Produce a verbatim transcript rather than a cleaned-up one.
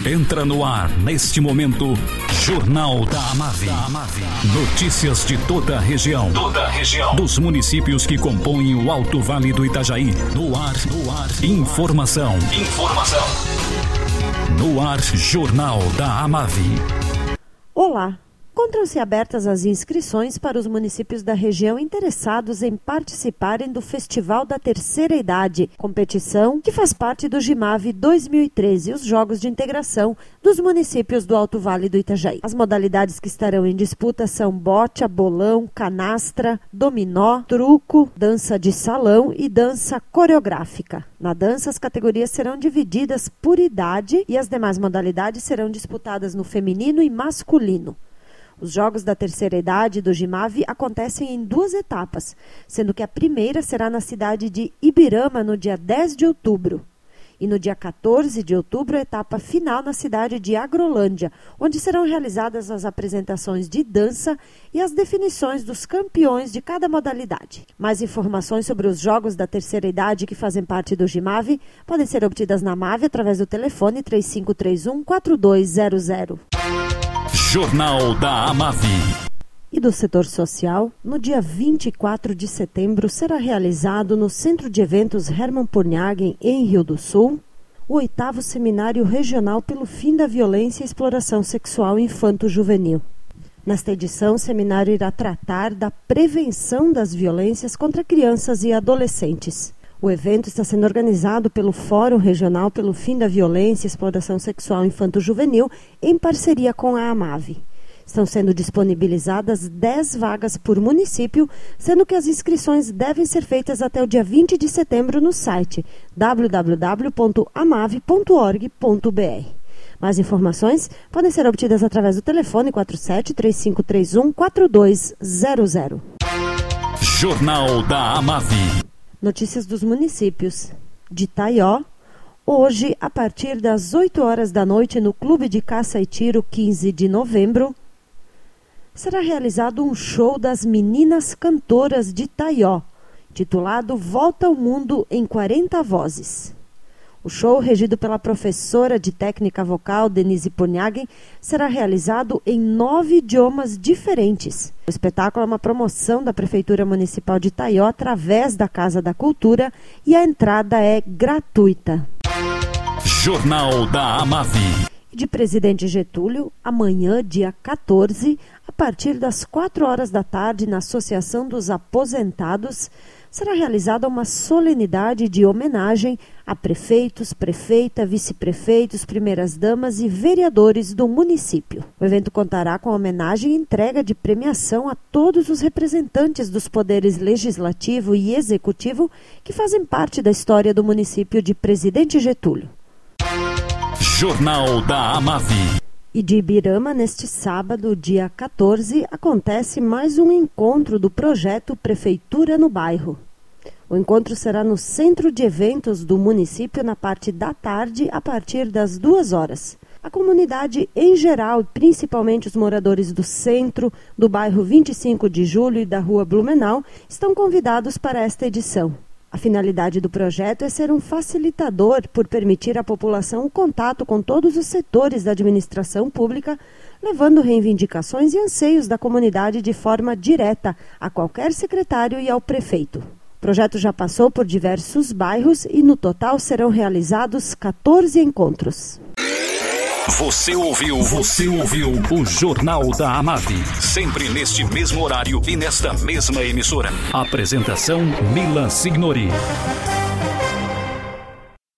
Entra no ar, neste momento, Jornal da Amave. Notícias de toda a região. Toda a região. Dos municípios que compõem o Alto Vale do Itajaí. No ar, no ar. Informação. Informação. No ar, Jornal da Amave. Olá. Encontram-se abertas as inscrições para os municípios da região interessados em participarem do Festival da Terceira Idade, competição que faz parte do Gimave dois mil e treze, os Jogos de Integração dos municípios do Alto Vale do Itajaí. As modalidades que estarão em disputa são bocha, bolão, canastra, dominó, truco, dança de salão e dança coreográfica. Na dança, as categorias serão divididas por idade e as demais modalidades serão disputadas no feminino e masculino. Os Jogos da Terceira Idade do Gimave acontecem em duas etapas, sendo que a primeira será na cidade de Ibirama, no dia dez de outubro. E no dia quatorze de outubro, a etapa final na cidade de Agrolândia, onde serão realizadas as apresentações de dança e as definições dos campeões de cada modalidade. Mais informações sobre os Jogos da Terceira Idade que fazem parte do Gimave podem ser obtidas na Amave através do telefone três cinco três um, quatro dois zero zero. Jornal da Amave. E do setor social, no dia vinte e quatro de setembro será realizado no Centro de Eventos Hermann Purnhagen, em Rio do Sul, o oitavo Seminário Regional pelo Fim da Violência e Exploração Sexual Infanto-Juvenil. Nesta edição, o seminário irá tratar da prevenção das violências contra crianças e adolescentes. O evento está sendo organizado pelo Fórum Regional pelo Fim da Violência e Exploração Sexual Infanto-Juvenil, em parceria com a Amave. Estão sendo disponibilizadas dez vagas por município, sendo que as inscrições devem ser feitas até o dia vinte de setembro no site w w w ponto amave ponto org ponto b r. Mais informações podem ser obtidas através do telefone quatro sete três cinco três um, quatro dois zero zero. Jornal da Amave. Notícias dos municípios. De Taió, hoje, a partir das oito horas da noite, no Clube de Caça e Tiro, quinze de novembro, será realizado um show das meninas cantoras de Taió, titulado Volta ao Mundo em quarenta Vozes. O show, regido pela professora de técnica vocal Denise Purnhagen, será realizado em nove idiomas diferentes. O espetáculo é uma promoção da Prefeitura Municipal de Taió através da Casa da Cultura e a entrada é gratuita. Jornal da Amave. De Presidente Getúlio, amanhã, dia quatorze, a partir das quatro horas da tarde, na Associação dos Aposentados, será realizada uma solenidade de homenagem a prefeitos, prefeita, vice-prefeitos, primeiras-damas e vereadores do município. O evento contará com a homenagem e entrega de premiação a todos os representantes dos poderes legislativo e executivo que fazem parte da história do município de Presidente Getúlio. Jornal da Amave. E de Ibirama, neste sábado, dia quatorze, acontece mais um encontro do projeto Prefeitura no Bairro. O encontro será no Centro de Eventos do município na parte da tarde, a partir das duas horas. A comunidade em geral, e principalmente os moradores do centro, do bairro vinte e cinco de julho e da rua Blumenau, estão convidados para esta edição. A finalidade do projeto é ser um facilitador por permitir à população o contato com todos os setores da administração pública, levando reivindicações e anseios da comunidade de forma direta a qualquer secretário e ao prefeito. O projeto já passou por diversos bairros e no total serão realizados quatorze encontros. Você ouviu, você ouviu o Jornal da Amave. Sempre neste mesmo horário e nesta mesma emissora. Apresentação Milan Signori.